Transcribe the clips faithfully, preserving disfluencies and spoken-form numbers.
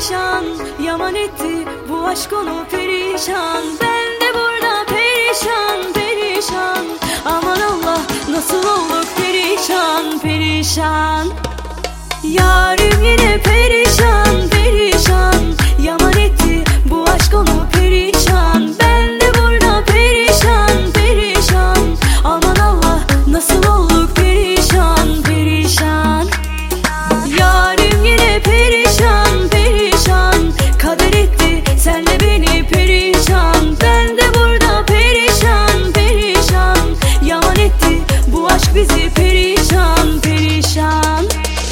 perişan, yaman etti bu aşk onu perişan. Ben de burada perişan perişan, aman Allah nasıl olduk perişan perişan. Yarim yine perişan perişan, yaman etti bu aşk onu perişan. Ben de burada perişan perişan, aman Allah nasıl olduk perişan perişan. Yarim yine perişan perişan, kader etti senle beni perişan. Ben de burada perişan perişan, yaman etti bu aşk bizi perişan perişan.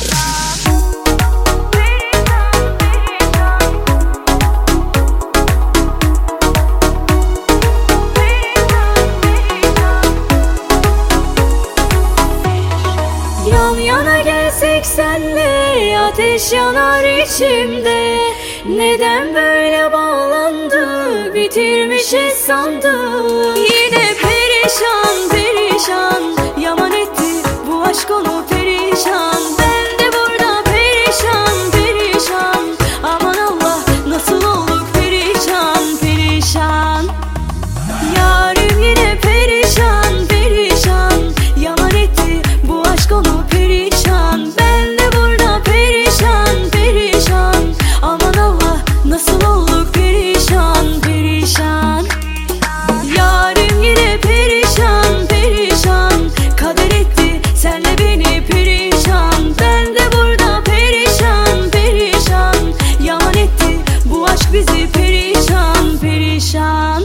Yan yana gelsek senle, ateş yanar içimde. Neden böyle bağlandı, bitirmişiz sandım. Yine perişan perişan, yaman etti bu aşk onu perişan. Ben de burada perişan perişan, aman Allah nasıl olduk perişan perişan. Yarim yine perişan perişan, yaman etti bu aşk onu perişan. Ben de burada perişan perişan, aman Allah nasıl olduk perişan perişan. Yarim yine perişan perişan, kader etti senle beni perişan. Ben de burada perişan perişan, yaman etti bu aşk bizi perişan perişan.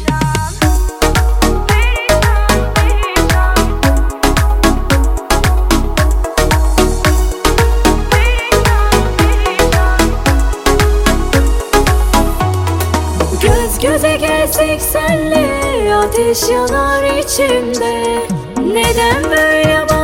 Göz göze gelsek senle, ateş yanar içimde. Neden böyle